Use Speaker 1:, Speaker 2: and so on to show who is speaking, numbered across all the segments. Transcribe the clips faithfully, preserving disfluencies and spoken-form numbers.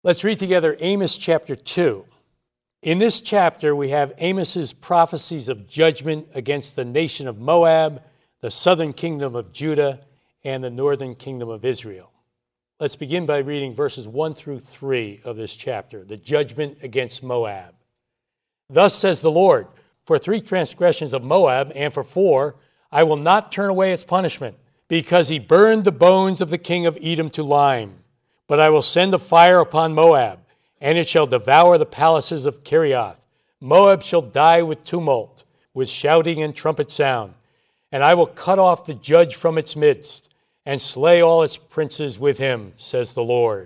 Speaker 1: Let's read together Amos chapter two. In this chapter, we have Amos's prophecies of judgment against the nation of Moab, the southern kingdom of Judah, and the northern kingdom of Israel. Let's begin by reading verses one through three of this chapter, the judgment against Moab. Thus says the Lord, for three transgressions of Moab, and for four, I will not turn away its punishment, because he burned the bones of the king of Edom to lime. But I will send a fire upon Moab, and it shall devour the palaces of Kerioth. Moab shall die with tumult, with shouting and trumpet sound. And I will cut off the judge from its midst, and slay all its princes with him, says the Lord.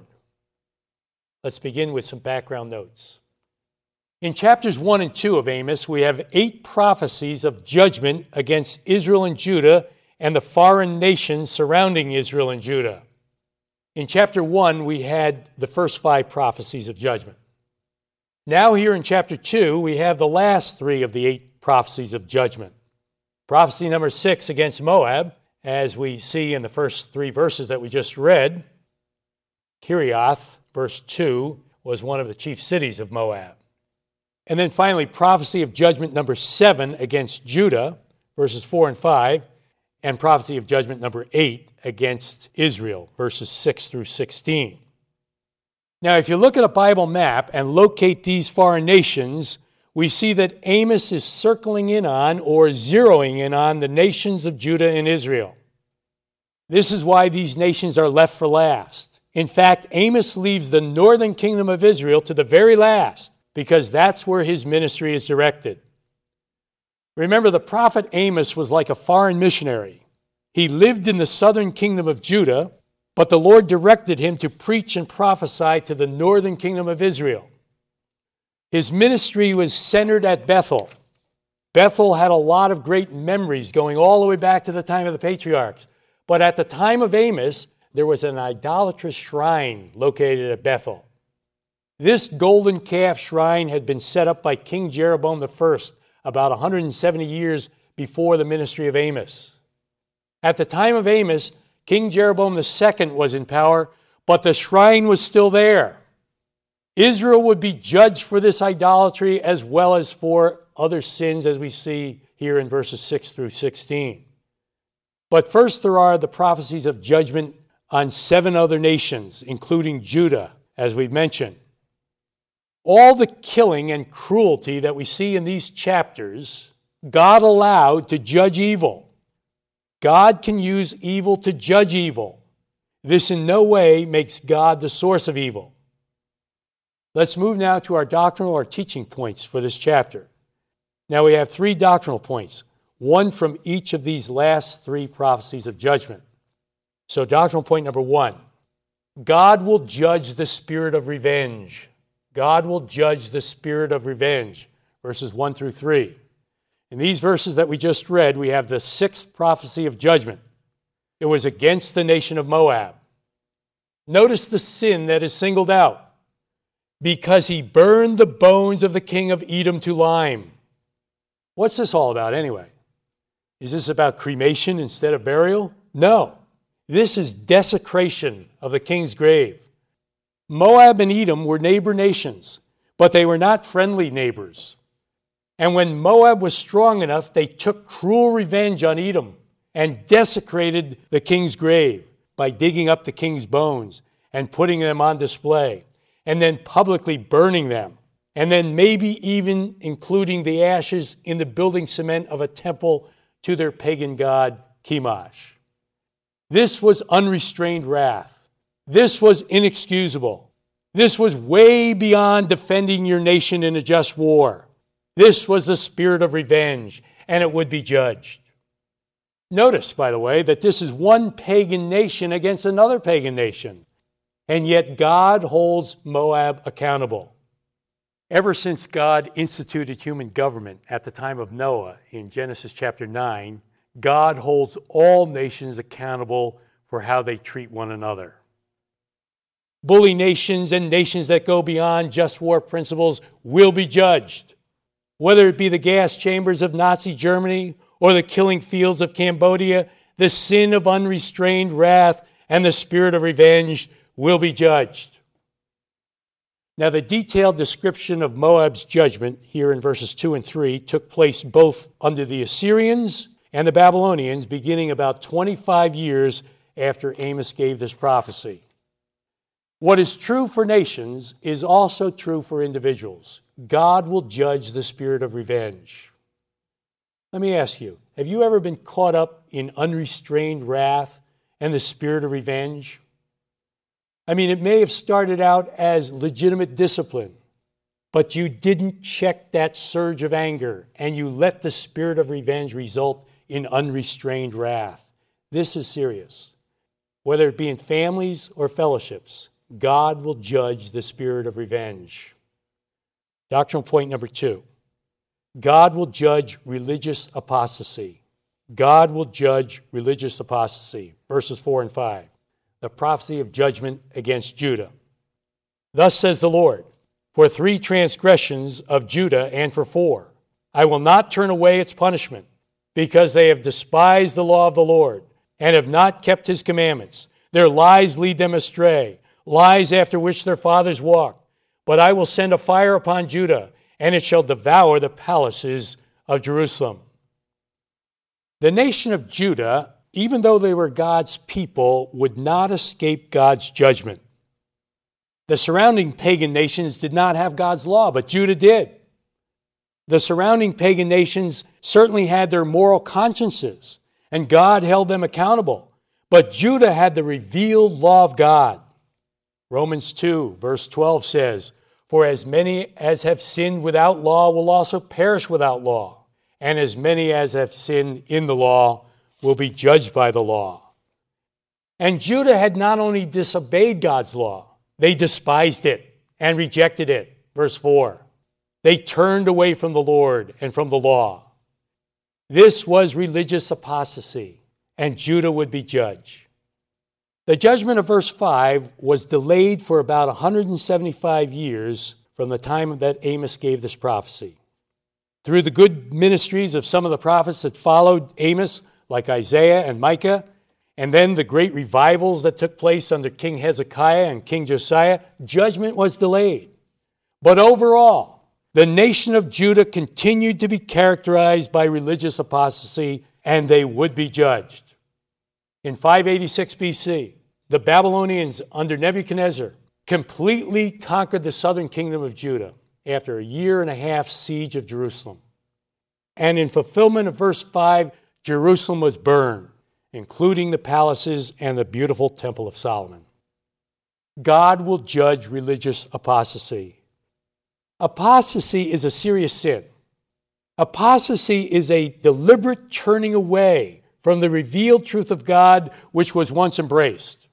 Speaker 1: Let's begin with some background notes. In chapters one and two of Amos, we have eight prophecies of judgment against Israel and Judah and the foreign nations surrounding Israel and Judah. In chapter one, we had the first five prophecies of judgment. Now here in chapter two, we have the last three of the eight prophecies of judgment. Prophecy number six against Moab, as we see in the first three verses that we just read. Kerioth, verse two, was one of the chief cities of Moab. And then finally, prophecy of judgment number seven against Judah, verses four and five, and prophecy of judgment number eight against Israel, verses six through sixteen. Now, if you look at a Bible map and locate these foreign nations, we see that Amos is circling in on or zeroing in on the nations of Judah and Israel. This is why these nations are left for last. In fact, Amos leaves the northern kingdom of Israel to the very last, because that's where his ministry is directed. Remember, the prophet Amos was like a foreign missionary. He lived in the southern kingdom of Judah, but the Lord directed him to preach and prophesy to the northern kingdom of Israel. His ministry was centered at Bethel. Bethel had a lot of great memories going all the way back to the time of the patriarchs. But at the time of Amos, there was an idolatrous shrine located at Bethel. This golden calf shrine had been set up by King Jeroboam the First about one hundred seventy years before the ministry of Amos. At the time of Amos, King Jeroboam the Second was in power, but the shrine was still there. Israel would be judged for this idolatry as well as for other sins, as we see here in verses six through sixteen. But first, there are the prophecies of judgment on seven other nations, including Judah, as we've mentioned. All the killing and cruelty that we see in these chapters, God allowed to judge evil. God can use evil to judge evil. This in no way makes God the source of evil. Let's move now to our doctrinal or teaching points for this chapter. Now we have three doctrinal points, one from each of these last three prophecies of judgment. So doctrinal point number one, God will judge the spirit of revenge. God will judge the spirit of revenge, verses one through three. In these verses that we just read, we have the sixth prophecy of judgment. It was against the nation of Moab. Notice the sin that is singled out. Because he burned the bones of the king of Edom to lime. What's this all about anyway? Is this about cremation instead of burial? No. This is desecration of the king's grave. Moab and Edom were neighbor nations, but they were not friendly neighbors. And when Moab was strong enough, they took cruel revenge on Edom and desecrated the king's grave by digging up the king's bones and putting them on display, and then publicly burning them, and then maybe even including the ashes in the building cement of a temple to their pagan god, Chemosh. This was unrestrained wrath. This was inexcusable. This was way beyond defending your nation in a just war. This was the spirit of revenge, and it would be judged. Notice, by the way, that this is one pagan nation against another pagan nation, and yet God holds Moab accountable. Ever since God instituted human government at the time of Noah in Genesis chapter nine, God holds all nations accountable for how they treat one another. Bully nations and nations that go beyond just war principles will be judged. Whether it be the gas chambers of Nazi Germany or the killing fields of Cambodia, the sin of unrestrained wrath and the spirit of revenge will be judged. Now, the detailed description of Moab's judgment here in verses two and three took place both under the Assyrians and the Babylonians, beginning about twenty-five years after Amos gave this prophecy. What is true for nations is also true for individuals. God will judge the spirit of revenge. Let me ask you, have you ever been caught up in unrestrained wrath and the spirit of revenge? I mean, it may have started out as legitimate discipline, but you didn't check that surge of anger, and you let the spirit of revenge result in unrestrained wrath. This is serious. Whether it be in families or fellowships, God will judge the spirit of revenge. Doctrinal point number two. God will judge religious apostasy. God will judge religious apostasy. Verses four and five. The prophecy of judgment against Judah. Thus says the Lord, for three transgressions of Judah and for four, I will not turn away its punishment, because they have despised the law of the Lord and have not kept his commandments. Their lies lead them astray, lies after which their fathers walked. But I will send a fire upon Judah, and it shall devour the palaces of Jerusalem. The nation of Judah, even though they were God's people, would not escape God's judgment. The surrounding pagan nations did not have God's law, but Judah did. The surrounding pagan nations certainly had their moral consciences, and God held them accountable. But Judah had the revealed law of God. Romans two, verse twelve says, for as many as have sinned without law will also perish without law, and as many as have sinned in the law will be judged by the law. And Judah had not only disobeyed God's law, they despised it and rejected it. Verse four. They turned away from the Lord and from the law. This was religious apostasy, and Judah would be judged. The judgment of verse five was delayed for about one hundred seventy-five years from the time that Amos gave this prophecy. Through the good ministries of some of the prophets that followed Amos, like Isaiah and Micah, and then the great revivals that took place under King Hezekiah and King Josiah, judgment was delayed. But overall, the nation of Judah continued to be characterized by religious apostasy, and they would be judged. In five eighty-six B C, the Babylonians under Nebuchadnezzar completely conquered the southern kingdom of Judah after a year and a half siege of Jerusalem. And in fulfillment of verse five, Jerusalem was burned, including the palaces and the beautiful Temple of Solomon. God will judge religious apostasy. Apostasy is a serious sin. Apostasy is a deliberate turning away from the revealed truth of God which was once embraced.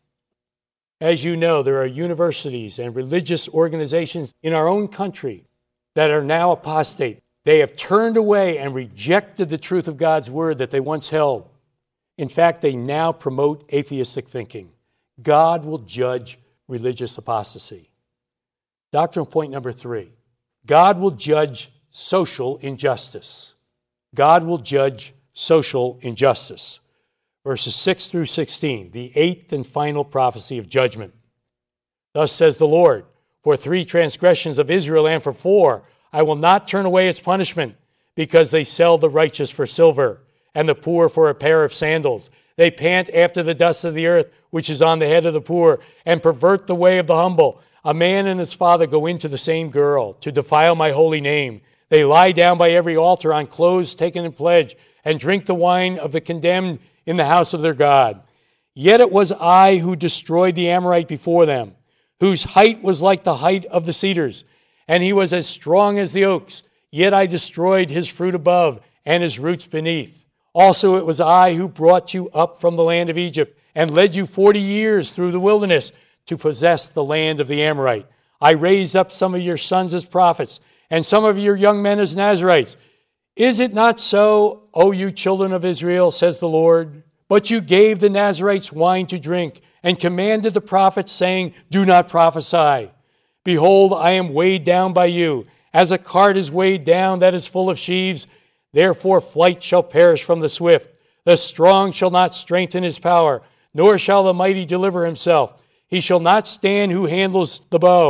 Speaker 1: As you know, there are universities and religious organizations in our own country that are now apostate. They have turned away and rejected the truth of God's word that they once held. In fact, they now promote atheistic thinking. God will judge religious apostasy. Doctrinal point number three. God will judge social injustice. God will judge social injustice. Verses six through sixteen, the eighth and final prophecy of judgment. Thus says the Lord, for three transgressions of Israel and for four, I will not turn away its punishment, because they sell the righteous for silver, and the poor for a pair of sandals. They pant after the dust of the earth, which is on the head of the poor, and pervert the way of the humble. A man and his father go into the same girl, to defile my holy name. They lie down by every altar on clothes taken in pledge, and drink the wine of the condemned in the house of their God. Yet it was I who destroyed the Amorite before them, whose height was like the height of the cedars, and he was as strong as the oaks. Yet I destroyed his fruit above and his roots beneath. Also it was I who brought you up from the land of Egypt and led you forty years through the wilderness to possess the land of the Amorite. I raised up some of your sons as prophets and some of your young men as Nazirites. Is it not so, O you children of Israel, says the Lord? But you gave the Nazirites wine to drink and commanded the prophets, saying, do not prophesy. Behold, I am weighed down by you, as a cart is weighed down that is full of sheaves. Therefore flight shall perish from the swift. The strong shall not strengthen his power, nor shall the mighty deliver himself. He shall not stand who handles the bow.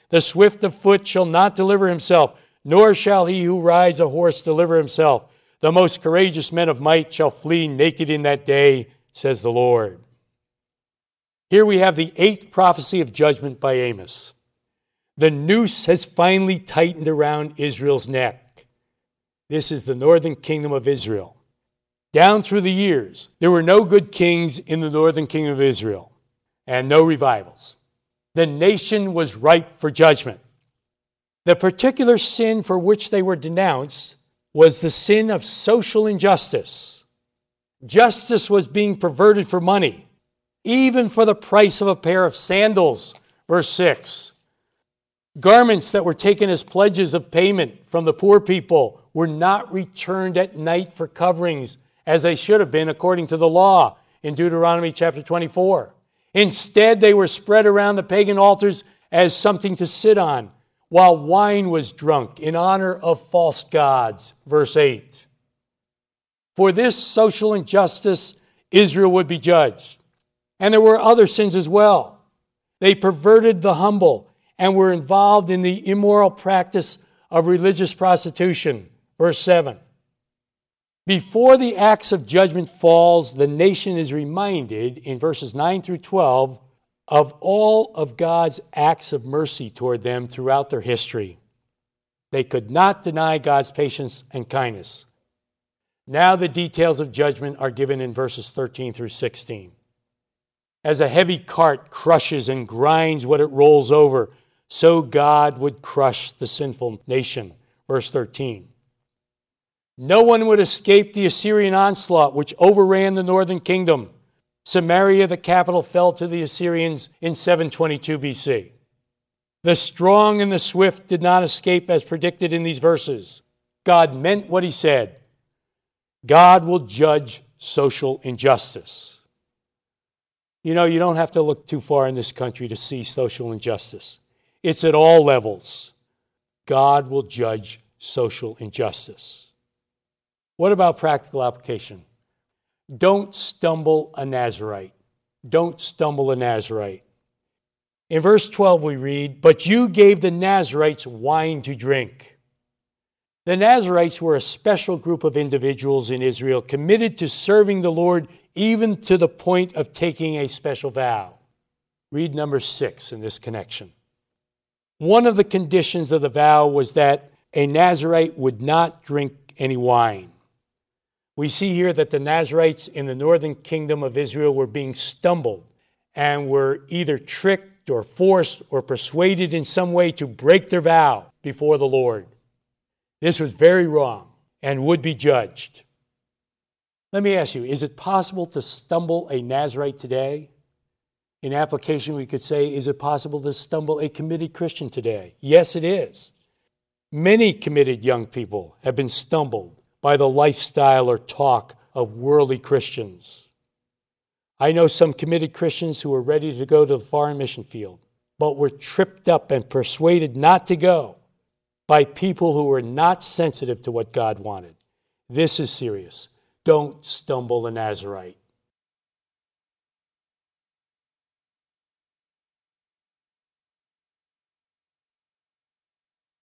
Speaker 1: The swift of foot shall not deliver himself, nor shall he who rides a horse deliver himself. The most courageous men of might shall flee naked in that day, says the Lord. Here we have the eighth prophecy of judgment by Amos. The noose has finally tightened around Israel's neck. This is the northern kingdom of Israel. Down through the years, there were no good kings in the northern kingdom of Israel, and no revivals. The nation was ripe for judgment. The particular sin for which they were denounced was the sin of social injustice. Justice was being perverted for money, even for the price of a pair of sandals, verse six. Garments that were taken as pledges of payment from the poor people were not returned at night for coverings, as they should have been according to the law in Deuteronomy chapter twenty-four. Instead, they were spread around the pagan altars as something to sit on, while wine was drunk in honor of false gods, verse eight. For this social injustice, Israel would be judged. And there were other sins as well. They perverted the humble and were involved in the immoral practice of religious prostitution, verse seven. Before the axe of judgment falls, the nation is reminded in verses nine through twelve of all of God's acts of mercy toward them throughout their history. They could not deny God's patience and kindness. Now the details of judgment are given in verses thirteen through sixteen. As a heavy cart crushes and grinds what it rolls over, so God would crush the sinful nation. Verse thirteen. No one would escape the Assyrian onslaught which overran the northern kingdom. Samaria, the capital, fell to the Assyrians in seven twenty-two B C. The strong and the swift did not escape as predicted in these verses. God meant what he said. God will judge social injustice. You know, you don't have to look too far in this country to see social injustice. It's at all levels. God will judge social injustice. What about practical application? Don't stumble a Nazirite. Don't stumble a Nazirite. In verse twelve we read, "But you gave the Nazirites wine to drink." The Nazirites were a special group of individuals in Israel committed to serving the Lord even to the point of taking a special vow. Read number six in this connection. One of the conditions of the vow was that a Nazirite would not drink any wine. We see here that the Nazirites in the northern kingdom of Israel were being stumbled and were either tricked or forced or persuaded in some way to break their vow before the Lord. This was very wrong and would be judged. Let me ask you, is it possible to stumble a Nazirite today? In application, we could say, is it possible to stumble a committed Christian today? Yes, it is. Many committed young people have been stumbled by the lifestyle or talk of worldly Christians. I know some committed Christians who were ready to go to the foreign mission field, but were tripped up and persuaded not to go by people who were not sensitive to what God wanted. This is serious. Don't stumble a Nazirite.